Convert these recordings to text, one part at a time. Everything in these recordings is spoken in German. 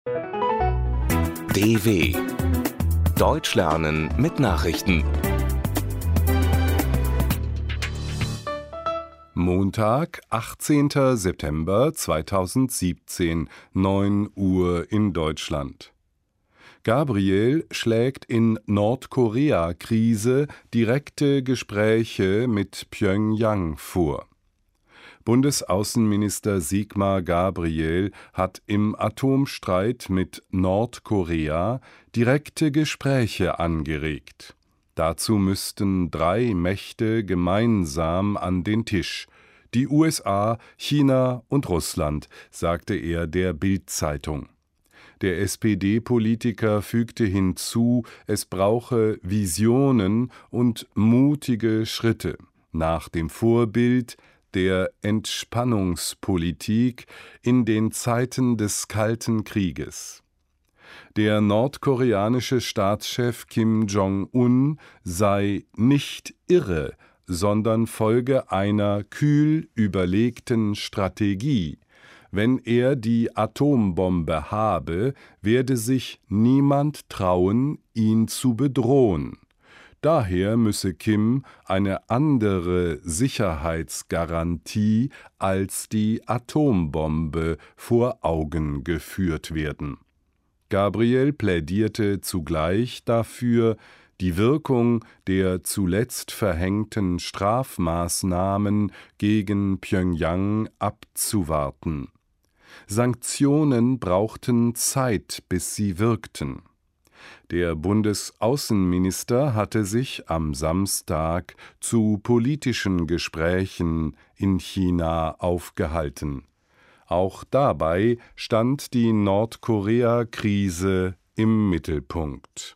DW Deutsch lernen mit Nachrichten. Montag, 18. September 2017, 9 Uhr in Deutschland. Gabriel schlägt in Nordkorea-Krise direkte Gespräche mit Pjöngjang vor. Bundesaußenminister Sigmar Gabriel hat im Atomstreit mit Nordkorea direkte Gespräche angeregt. Dazu müssten 3 Mächte gemeinsam an den Tisch: die USA, China und Russland, sagte er der Bild-Zeitung. Der SPD-Politiker fügte hinzu, es brauche Visionen und mutige Schritte nach dem Vorbild der Entspannungspolitik in den Zeiten des Kalten Krieges. Der nordkoreanische Staatschef Kim Jong-un sei nicht irre, sondern folge einer kühl überlegten Strategie. Wenn er die Atombombe habe, werde sich niemand trauen, ihn zu bedrohen. Daher müsse Kim eine andere Sicherheitsgarantie als die Atombombe vor Augen geführt werden. Gabriel plädierte zugleich dafür, die Wirkung der zuletzt verhängten Strafmaßnahmen gegen Pjöngjang abzuwarten. Sanktionen brauchten Zeit, bis sie wirkten. Der Bundesaußenminister hatte sich am Samstag zu politischen Gesprächen in China aufgehalten. Auch dabei stand die Nordkorea-Krise im Mittelpunkt.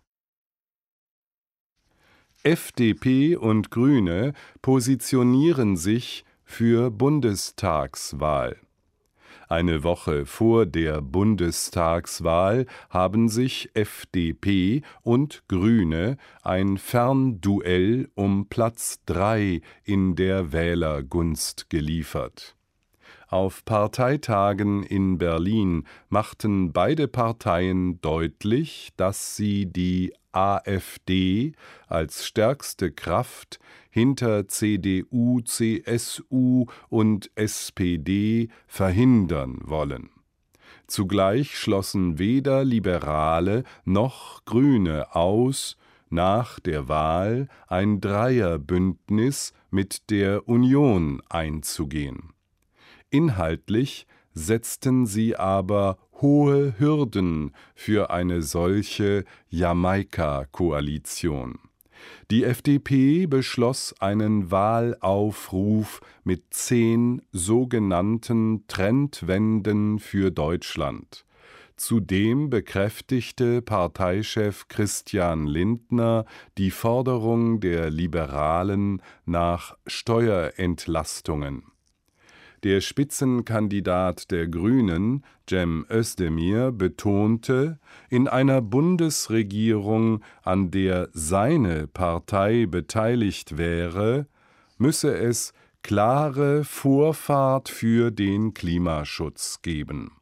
FDP und Grüne positionieren sich für Bundestagswahl. Eine Woche vor der Bundestagswahl haben sich FDP und Grüne ein Fernduell um Platz 3 in der Wählergunst geliefert. Auf Parteitagen in Berlin machten beide Parteien deutlich, dass sie die AfD als stärkste Kraft hinter CDU, CSU und SPD verhindern wollen. Zugleich schlossen weder Liberale noch Grüne aus, nach der Wahl ein Dreierbündnis mit der Union einzugehen. Inhaltlich setzten sie aber hohe Hürden für eine solche Jamaika-Koalition. Die FDP beschloss einen Wahlaufruf mit 10 sogenannten Trendwenden für Deutschland. Zudem bekräftigte Parteichef Christian Lindner die Forderung der Liberalen nach Steuerentlastungen. Der Spitzenkandidat der Grünen, Cem Özdemir, betonte, in einer Bundesregierung, an der seine Partei beteiligt wäre, müsse es klare Vorfahrt für den Klimaschutz geben.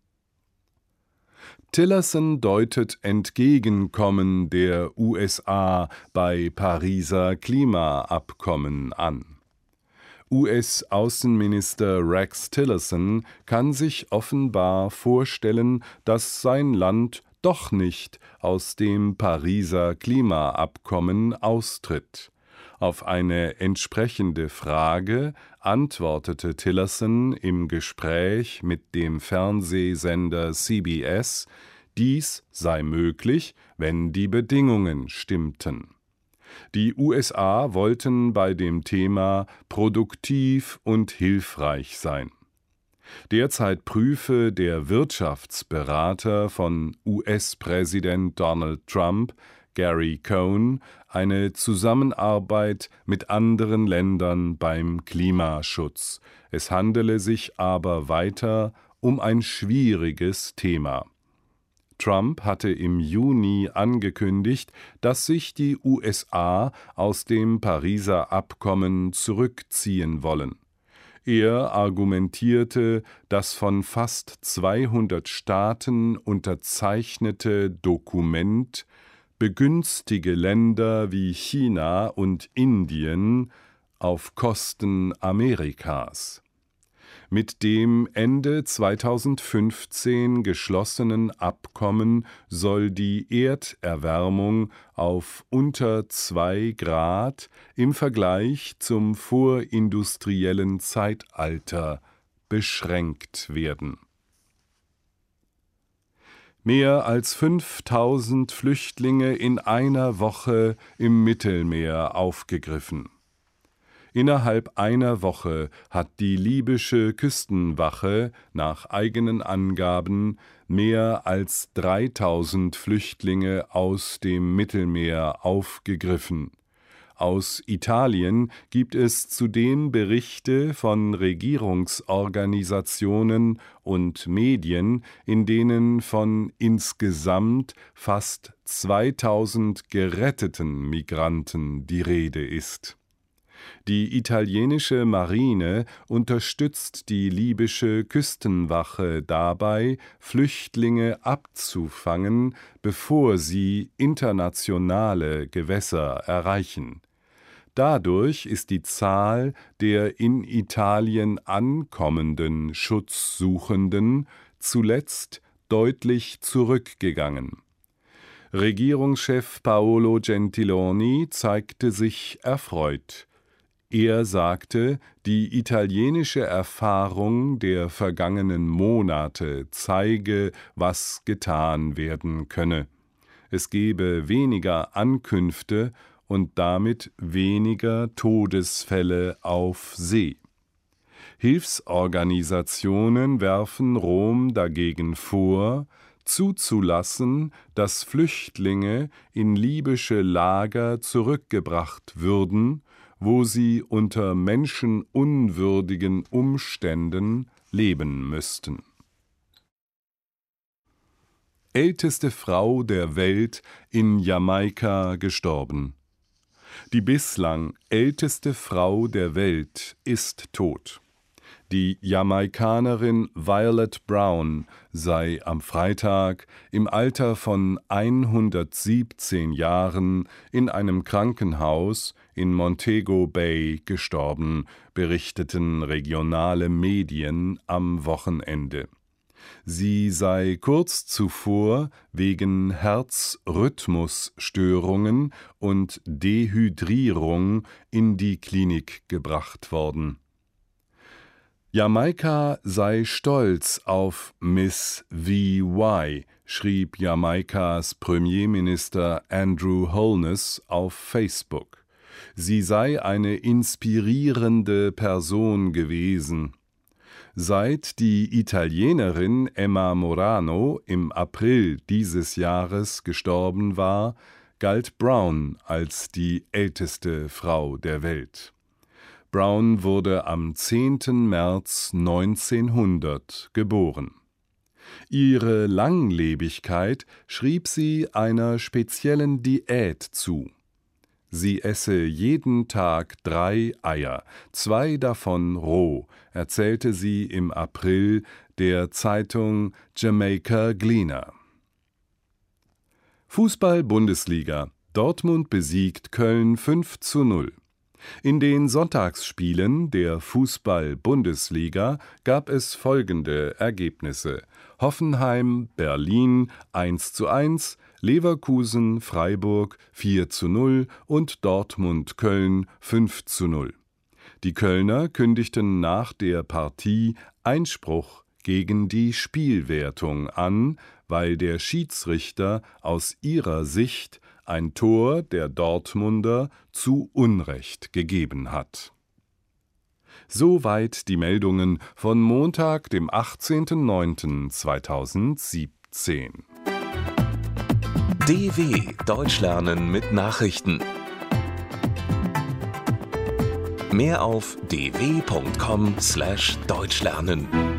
Tillerson deutet Entgegenkommen der USA bei Pariser Klimaabkommen an. US-Außenminister Rex Tillerson kann sich offenbar vorstellen, dass sein Land doch nicht aus dem Pariser Klimaabkommen austritt. Auf eine entsprechende Frage antwortete Tillerson im Gespräch mit dem Fernsehsender CBS, dies sei möglich, wenn die Bedingungen stimmten. Die USA wollten bei dem Thema produktiv und hilfreich sein. Derzeit prüfe der Wirtschaftsberater von US-Präsident Donald Trump, Gary Cohn, eine Zusammenarbeit mit anderen Ländern beim Klimaschutz. Es handele sich aber weiter um ein schwieriges Thema. Trump hatte im Juni angekündigt, dass sich die USA aus dem Pariser Abkommen zurückziehen wollen. Er argumentierte, das von fast 200 Staaten unterzeichnete Dokument begünstige Länder wie China und Indien auf Kosten Amerikas. Mit dem Ende 2015 geschlossenen Abkommen soll die Erderwärmung auf unter 2 Grad im Vergleich zum vorindustriellen Zeitalter beschränkt werden. Mehr als 5000 Flüchtlinge in einer Woche im Mittelmeer aufgegriffen. Innerhalb einer Woche hat die libysche Küstenwache nach eigenen Angaben mehr als 3000 Flüchtlinge aus dem Mittelmeer aufgegriffen. Aus Italien gibt es zudem Berichte von Regierungsorganisationen und Medien, in denen von insgesamt fast 2000 geretteten Migranten die Rede ist. Die italienische Marine unterstützt die libysche Küstenwache dabei, Flüchtlinge abzufangen, bevor sie internationale Gewässer erreichen. Dadurch ist die Zahl der in Italien ankommenden Schutzsuchenden zuletzt deutlich zurückgegangen. Regierungschef Paolo Gentiloni zeigte sich erfreut. Er sagte, die italienische Erfahrung der vergangenen Monate zeige, was getan werden könne. Es gebe weniger Ankünfte und damit weniger Todesfälle auf See. Hilfsorganisationen werfen Rom dagegen vor, zuzulassen, dass Flüchtlinge in libysche Lager zurückgebracht würden, wo sie unter menschenunwürdigen Umständen leben müssten. Älteste Frau der Welt in Jamaika gestorben. Die bislang älteste Frau der Welt ist tot. Die Jamaikanerin Violet Brown sei am Freitag im Alter von 117 Jahren in einem Krankenhaus in Montego Bay gestorben, berichteten regionale Medien am Wochenende. Sie sei kurz zuvor wegen Herzrhythmusstörungen und Dehydrierung in die Klinik gebracht worden. Jamaika sei stolz auf Miss VY, schrieb Jamaikas Premierminister Andrew Holness auf Facebook. Sie sei eine inspirierende Person gewesen. Seit die Italienerin Emma Morano im April dieses Jahres gestorben war, galt Brown als die älteste Frau der Welt. Brown wurde am 10. März 1900 geboren. Ihre Langlebigkeit schrieb sie einer speziellen Diät zu. Sie esse jeden Tag 3 Eier, 2 davon roh, erzählte sie im April der Zeitung Jamaica Gleaner. Fußball-Bundesliga: Dortmund besiegt Köln 5:0. In den Sonntagsspielen der Fußball-Bundesliga gab es folgende Ergebnisse: Hoffenheim, Berlin 1:1, Leverkusen, Freiburg 4:0 und Dortmund-Köln 5:0. Die Kölner kündigten nach der Partie Einspruch gegen die Spielwertung an, weil der Schiedsrichter aus ihrer Sicht ein Tor der Dortmunder zu Unrecht gegeben hat. Soweit die Meldungen von Montag, dem 18.09.2017. DW Deutsch lernen mit Nachrichten. Mehr auf dw.com/deutschlernen.